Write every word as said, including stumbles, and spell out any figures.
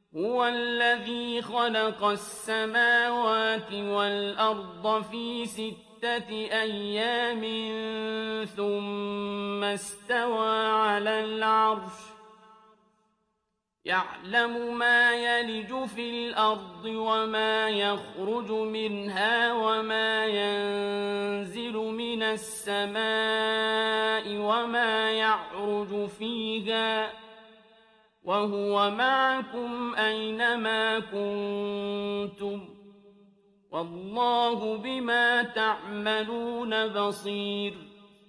هُوَ الَّذِي خَلَقَ السَّمَاوَاتِ وَالْأَرْضَ فِي سِتَّةِ أَيَّامٍ ثُمَّ اسْتَوَىٰ عَلَى الْعَرْشِ ۖ يَعْلَمُ مَا يَلِجُ فِي الْأَرْضِ وَمَا يَخْرُجُ مِنْهَا وَمَا يَنزِلُ مِنَ السَّمَاءِ وَمَا يَعْرُجُ فِيهَا ۖ وَهُوَ مَعَكُمْ أَيْنَمَا كُنتُمْ ۚ وَاللَّهُ بِمَا تَعْمَلُونَ بَصِيرٌ